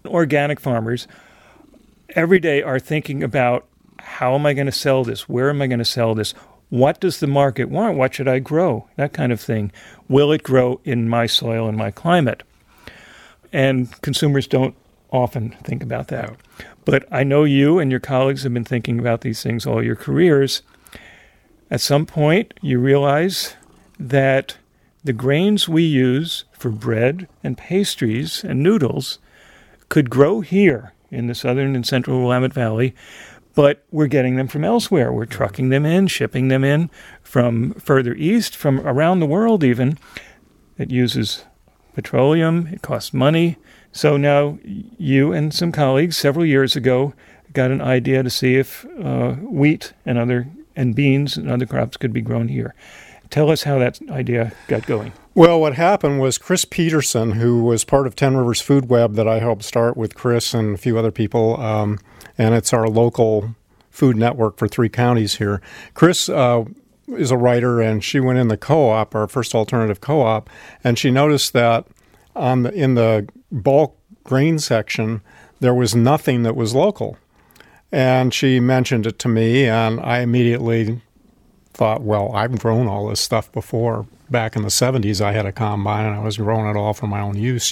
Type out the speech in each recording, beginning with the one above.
Organic farmers every day are thinking about, how am I going to sell this? Where am I going to sell this? What does the market want? What should I grow? That kind of thing. Will it grow in my soil and my climate? And consumers don't often think about that. But I know you and your colleagues have been thinking about these things all your careers. At some point, you realize that the grains we use for bread and pastries and noodles could grow here in the southern and central Willamette Valley, but we're getting them from elsewhere. We're trucking them in, shipping them in from further east, from around the world even. It uses petroleum. It costs money. So now you and some colleagues several years ago got an idea to see if wheat and beans and other crops could be grown here. Tell us how that idea got going. Well, what happened was Chris Peterson, who was part of Ten Rivers Food Web that I helped start with Chris and a few other people, and it's our local food network for 3 counties here. Chris is a writer, and she went in the co-op, our first alternative co-op, and she noticed that in the bulk grain section, there was nothing that was local. And she mentioned it to me, and I immediately thought, well, I've grown all this stuff before. Back in the 70s, I had a combine, and I was growing it all for my own use,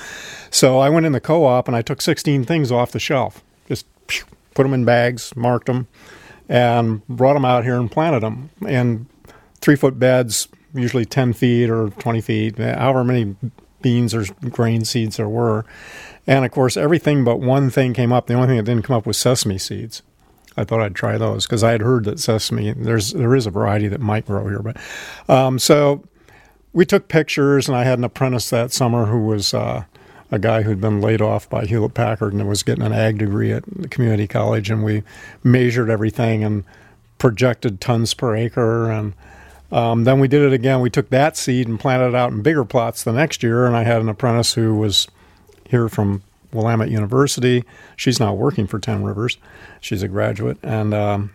So I went in the co-op, and I took 16 things off the shelf. Just put them in bags, marked them, and brought them out here and planted them in 3-foot beds, usually 10 feet or 20 feet, however many beans or grain seeds there were. And, of course, everything but one thing came up. The only thing that didn't come up was sesame seeds. I thought I'd try those because I had heard that sesame, there is a variety that might grow here. But so we took pictures, and I had an apprentice that summer who was a guy who'd been laid off by Hewlett-Packard and was getting an ag degree at the community college, and we measured everything and projected tons per acre. And then we did it again. We took that seed and planted it out in bigger plots the next year, and I had an apprentice who was here from Willamette University. She's now working for Ten Rivers. She's a graduate. And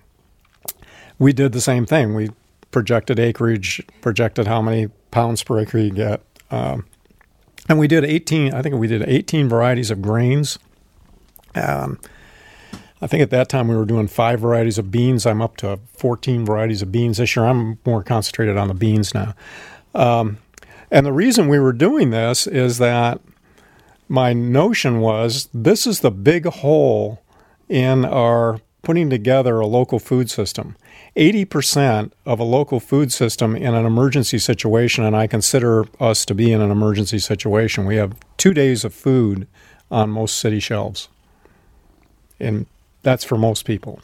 we did the same thing. We projected acreage, projected how many pounds per acre you get. And we did 18 varieties of grains. I think at that time we were doing 5 varieties of beans. I'm up to 14 varieties of beans this year. I'm more concentrated on the beans now. And the reason we were doing this is that my notion was this is the big hole in our putting together a local food system. 80% of a local food system in an emergency situation, and I consider us to be in an emergency situation, we have 2 days of food on most city shelves. And that's for most people.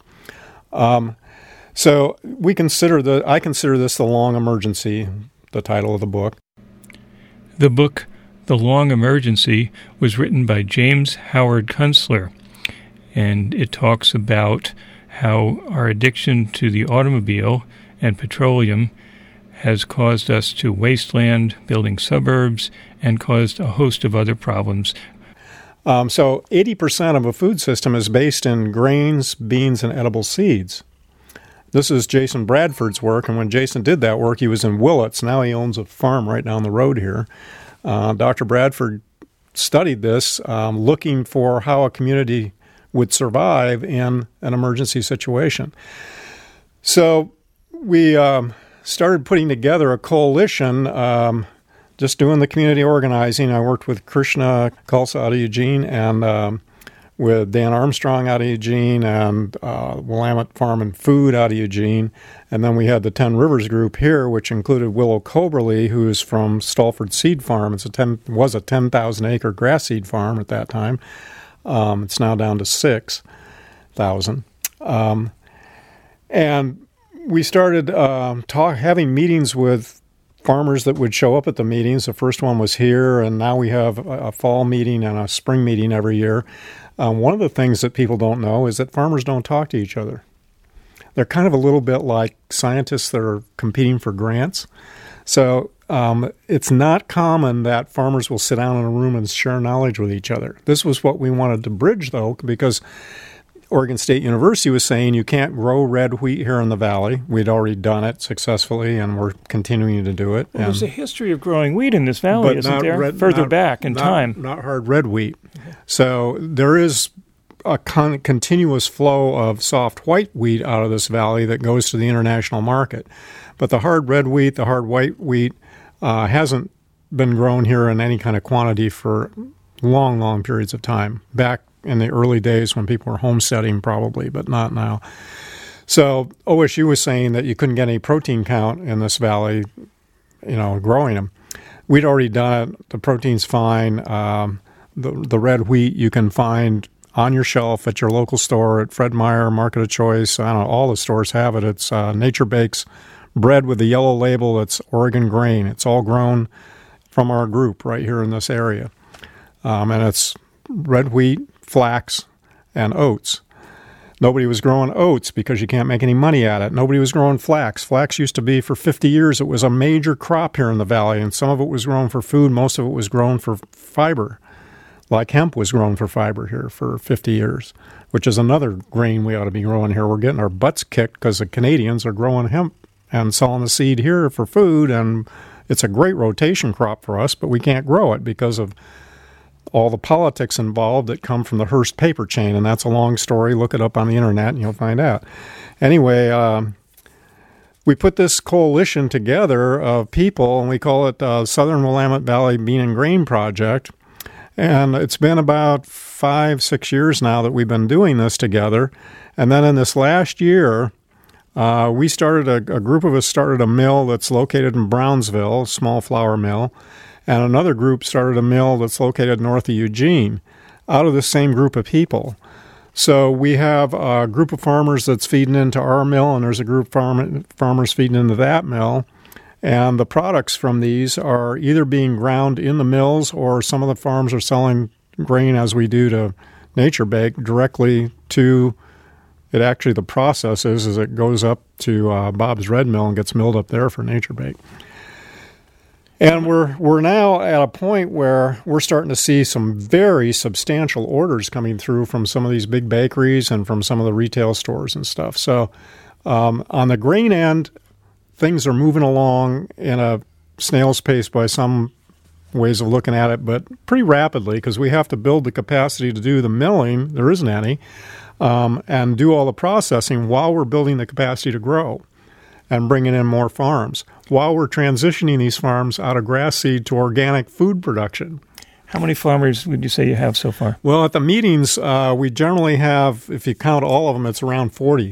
So I consider this the long emergency, the title of the book. The book, The Long Emergency, was written by James Howard Kunstler, and it talks about how our addiction to the automobile and petroleum has caused us to waste land, building suburbs, and caused a host of other problems. So 80% of a food system is based in grains, beans, and edible seeds. This is Jason Bradford's work, and when Jason did that work, he was in Willits. Now he owns a farm right down the road here. Dr. Bradford studied this, looking for how a community would survive in an emergency situation. So we started putting together a coalition, just doing the community organizing. I worked with Krishna Khalsa out of Eugene and with Dan Armstrong out of Eugene and Willamette Farm and Food out of Eugene. And then we had the Ten Rivers group here, which included Willow Coberly, who is from Stolford Seed Farm. It was a 10,000-acre grass seed farm at that time. It's now down to 6,000. And we started having meetings with farmers that would show up at the meetings. The first one was here, and now we have a fall meeting and a spring meeting every year. One of the things that people don't know is that farmers don't talk to each other. They're kind of a little bit like scientists that are competing for grants. So it's not common that farmers will sit down in a room and share knowledge with each other. This was what we wanted to bridge, though, because Oregon State University was saying you can't grow red wheat here in the valley. We'd already done it successfully, and we're continuing to do it. Well, there's a history of growing wheat in this valley, isn't there? Further back in time. Not hard red wheat. Okay. So there is a continuous flow of soft white wheat out of this valley that goes to the international market. But the hard red wheat, the hard white wheat, hasn't been grown here in any kind of quantity for long, long periods of time. Back in the early days when people were homesteading probably, but not now. So OSU was saying that you couldn't get any protein count in this valley, growing them. We'd already done it. The protein's fine. The red wheat you can find on your shelf at your local store, at Fred Meyer, Market of Choice. I don't know, all the stores have it. It's Nature Bakes bread with the yellow label. It's Oregon grain. It's all grown from our group right here in this area. And it's red wheat, flax, and oats. Nobody was growing oats because you can't make any money at it. Nobody was growing flax. Flax used to be, for 50 years, it was a major crop here in the valley, and some of it was grown for food. Most of it was grown for fiber, like hemp was grown for fiber here for 50 years, which is another grain we ought to be growing here. We're getting our butts kicked because the Canadians are growing hemp and selling the seed here for food, and it's a great rotation crop for us, but we can't grow it because of all the politics involved that come from the Hearst paper chain, and that's a long story. Look it up on the internet and you'll find out. Anyway, we put this coalition together of people, and we call it Southern Willamette Valley Bean and Grain Project, and it's been about 5-6 years now that we've been doing this together. And then in this last year, we started a group of us started a mill that's located in Brownsville, a small flour mill, and another group started a mill that's located north of Eugene, out of the same group of people. So we have a group of farmers that's feeding into our mill, and there's a group of farmers feeding into that mill. And the products from these are either being ground in the mills, or some of the farms are selling grain, as we do to Nature Bake, directly to it. Actually, the process is it goes up to Bob's Red Mill and gets milled up there for Nature Bake. And we're now at a point where we're starting to see some very substantial orders coming through from some of these big bakeries and from some of the retail stores and stuff. So on the grain end, things are moving along in a snail's pace by some ways of looking at it, but pretty rapidly, because we have to build the capacity to do the milling, there isn't any, and do all the processing while we're building the capacity to grow and bringing in more farms, while we're transitioning these farms out of grass seed to organic food production. How many farmers would you say you have so far? Well, at the meetings, we generally have, if you count all of them, it's around 40.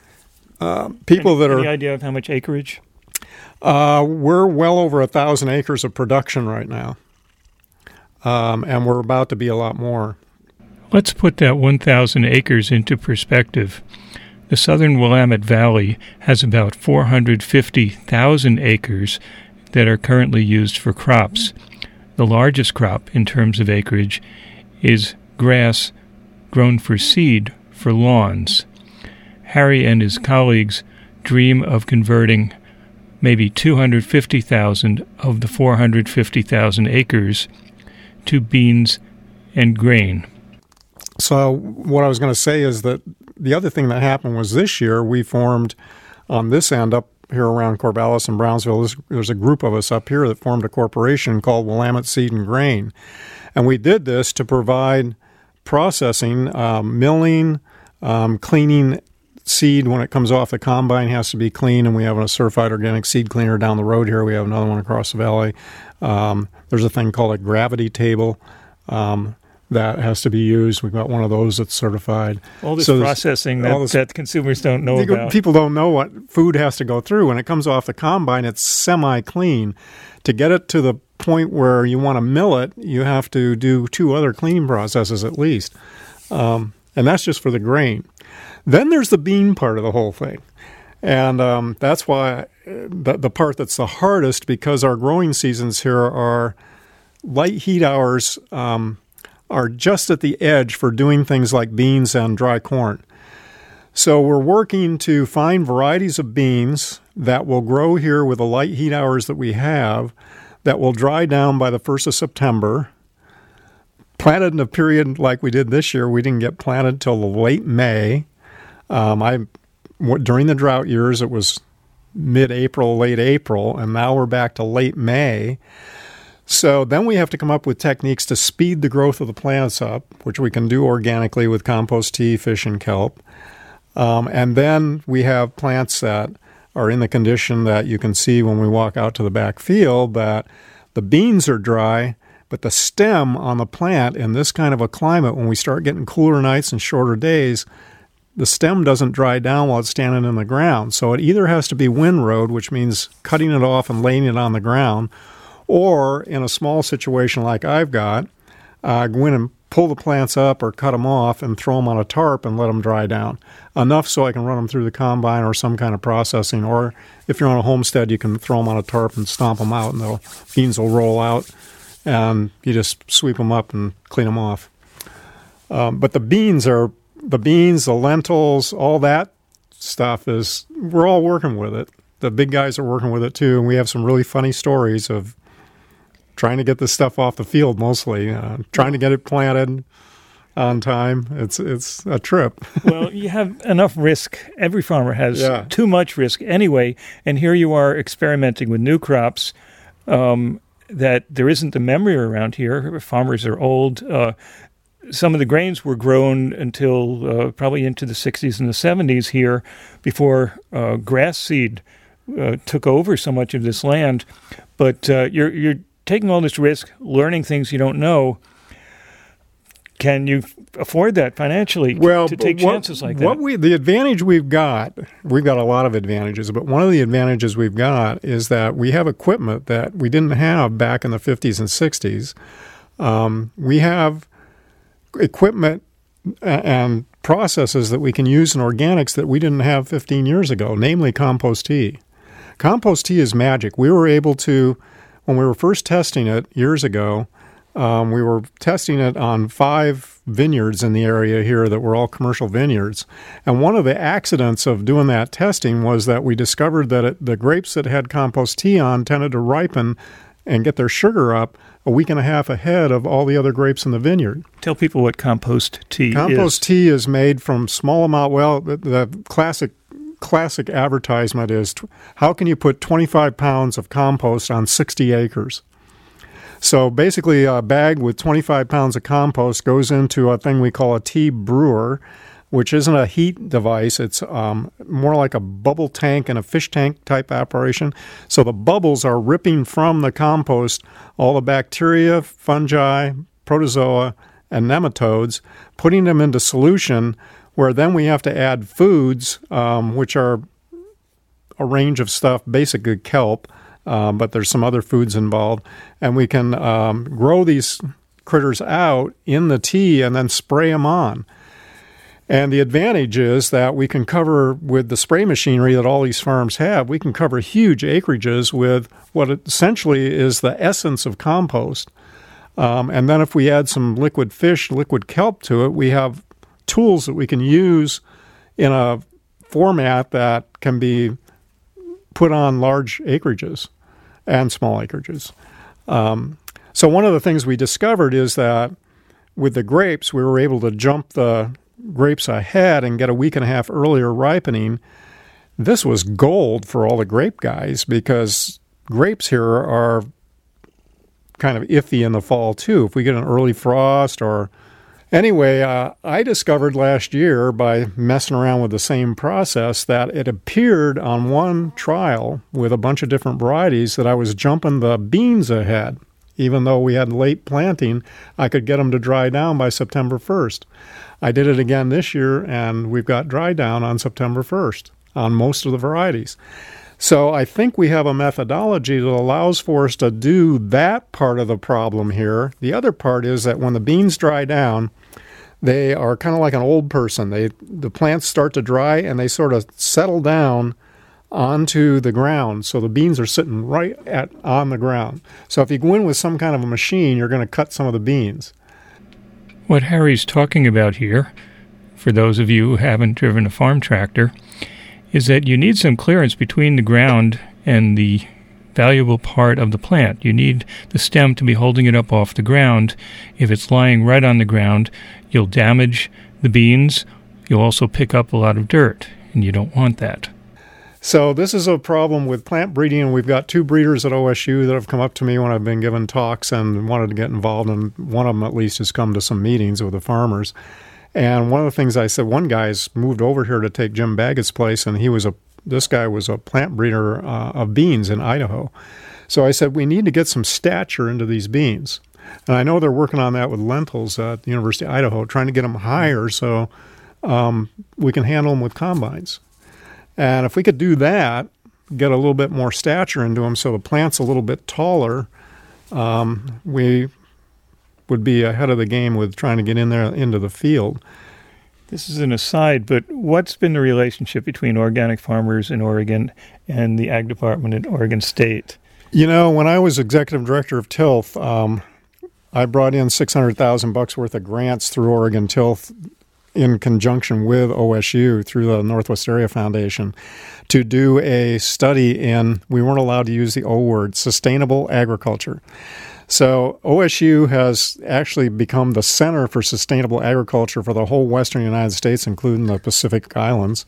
Any idea of how much acreage? We're well over 1,000 acres of production right now, and we're about to be a lot more. Let's put that 1,000 acres into perspective. The Southern Willamette Valley has about 450,000 acres that are currently used for crops. The largest crop in terms of acreage is grass grown for seed for lawns. Harry and his colleagues dream of converting maybe 250,000 of the 450,000 acres to beans and grain. So what I was going to say is that the other thing that happened was this year we formed on this end up here around Corvallis and Brownsville. There's a group of us up here that formed a corporation called Willamette Seed and Grain. And we did this to provide processing, milling, cleaning seed when it comes off the combine has to be clean, and we have a certified organic seed cleaner down the road here. We have another one across the valley. There's a thing called a gravity table that has to be used. We've got one of those that's certified. All this processing that consumers don't know about. People don't know what food has to go through. When it comes off the combine, it's semi-clean. To get it to the point where you want to mill it, you have to do 2 other cleaning processes at least. And that's just for the grain. Then there's the bean part of the whole thing. And that's why the part that's the hardest, because our growing seasons here are light heat hours are just at the edge for doing things like beans and dry corn. So we're working to find varieties of beans that will grow here with the light heat hours that we have, that will dry down by the 1st of September, planted in a period like we did this year. We didn't get planted till late May. During the drought years, it was mid-April, late April, and now we're back to late May. So then we have to come up with techniques to speed the growth of the plants up, which we can do organically with compost tea, fish, and kelp. And then we have plants that are in the condition that you can see when we walk out to the back field, that the beans are dry, but the stem on the plant in this kind of a climate, when we start getting cooler nights and shorter days, the stem doesn't dry down while it's standing in the ground. So it either has to be windrowed, which means cutting it off and laying it on the ground, or in a small situation like I've got, go in and pull the plants up or cut them off and throw them on a tarp and let them dry down. Enough so I can run them through the combine or some kind of processing. Or if you're on a homestead, you can throw them on a tarp and stomp them out, and the beans will roll out, and you just sweep them up and clean them off. But the beans, the lentils, all that stuff we're all working with it. The big guys are working with it too, and we have some really funny stories of trying to get this stuff off the field, mostly trying to get it planted on time. It's a trip. Well, you have enough risk. Every farmer has too much risk anyway, and here you are experimenting with new crops that there isn't the memory around here. Farmers are old. Some of the grains were grown until probably into the 60s and the 70s here before grass seed took over so much of this land. But you're taking all this risk, learning things you don't know. Can you afford that financially to take chances like that? The advantage we've got a lot of advantages, but one of the advantages we've got is that we have equipment that we didn't have back in the 50s and 60s. We have equipment and processes that we can use in organics that we didn't have 15 years ago, namely compost tea. Compost tea is magic. We were able to, when we were first testing it years ago, we were testing it on 5 vineyards in the area here that were all commercial vineyards. And one of the accidents of doing that testing was that we discovered that the grapes that had compost tea on tended to ripen and get their sugar up a week and a half ahead of all the other grapes in the vineyard. Tell people what compost tea is. Compost tea is made from small amount. Well, the classic advertisement is, how can you put 25 pounds of compost on 60 acres? So basically a bag with 25 pounds of compost goes into a thing we call a tea brewer, which isn't a heat device. It's more like a bubble tank and a fish tank type operation. So the bubbles are ripping from the compost all the bacteria, fungi, protozoa, and nematodes, putting them into solution, where then we have to add foods, which are a range of stuff, basically kelp, but there's some other foods involved. And we can grow these critters out in the tea and then spray them on. And the advantage is that we can cover, with the spray machinery that all these farms have, we can cover huge acreages with what essentially is the essence of compost. And then if we add some liquid fish, liquid kelp to it, we have tools that we can use in a format that can be put on large acreages and small acreages. So one of the things we discovered is that with the grapes, we were able to jump the grapes ahead and get a week and a half earlier ripening. This was gold for all the grape guys, because grapes here are kind of iffy in the fall too. If we get an early frost or... Anyway, I discovered last year by messing around with the same process that it appeared on one trial with a bunch of different varieties that I was jumping the beans ahead. Even though we had late planting, I could get them to dry down by September 1st. I did it again this year, and we've got dry down on September 1st on most of the varieties. So I think we have a methodology that allows for us to do that part of the problem here. The other part is that when the beans dry down, they are kind of like an old person. The plants start to dry, and they sort of settle down onto the ground. So the beans are sitting right on the ground. So if you go in with some kind of a machine, you're going to cut some of the beans. What Harry's talking about here, for those of you who haven't driven a farm tractor, is that you need some clearance between the ground and the valuable part of the plant. You need the stem to be holding it up off the ground. If it's lying right on the ground, you'll damage the beans. You'll also pick up a lot of dirt, and you don't want that. So this is a problem with plant breeding, and we've got 2 breeders at OSU that have come up to me when I've been giving talks and wanted to get involved, and one of them at least has come to some meetings with the farmers. And one of the things I said, one guy's moved over here to take Jim Baggett's place, and this guy was a plant breeder of beans in Idaho. So I said, we need to get some stature into these beans. And I know they're working on that with lentils at the University of Idaho, trying to get them higher so we can handle them with combines. And if we could do that, get a little bit more stature into them so the plant's a little bit taller, we would be ahead of the game with trying to get in there into the field. This is an aside, but what's been the relationship between organic farmers in Oregon and the Ag Department at Oregon State? You know, when I was executive director of Tilth, I brought in $600,000 worth of grants through Oregon Tilth in conjunction with OSU through the Northwest Area Foundation to do a study in, we weren't allowed to use the O word, sustainable agriculture. So OSU has actually become the center for sustainable agriculture for the whole western United States, including the Pacific Islands.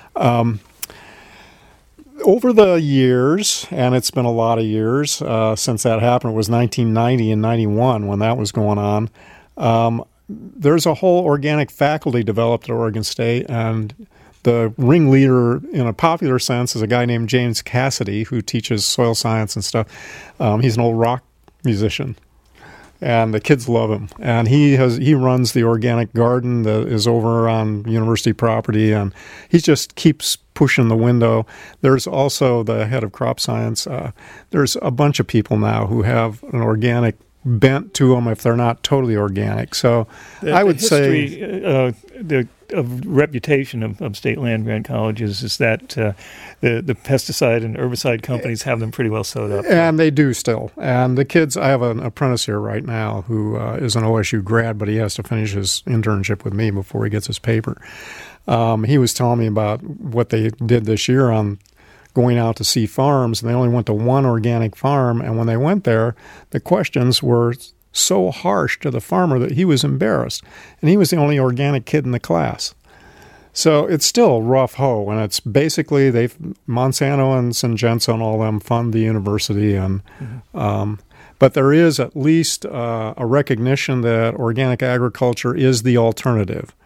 Over the years, and it's been a lot of years since that happened, it was 1990 and 91 when that was going on, there's a whole organic faculty developed at Oregon State, and the ringleader in a popular sense is a guy named James Cassidy who teaches soil science and stuff. He's an old rock musician, and the kids love him. And he runs the organic garden that is over on university property, and he just keeps pushing the window. There's also the head of crop science. There's a bunch of people now who have an organic bent to them if they're not totally organic. So I would say the reputation of state land grant colleges is that the pesticide and herbicide companies have them pretty well sewed up. And they do still. And the kids, I have an apprentice here right now who is an OSU grad, but he has to finish his internship with me before he gets his paper. He was telling me about what they did this year on going out to see farms, and they only went to one organic farm, and when they went there, the questions were so harsh to the farmer that he was embarrassed, and he was the only organic kid in the class. So it's still rough hoe, and it's basically Monsanto and Syngenta and all them fund the university, and but there is at least a recognition that organic agriculture is the alternative.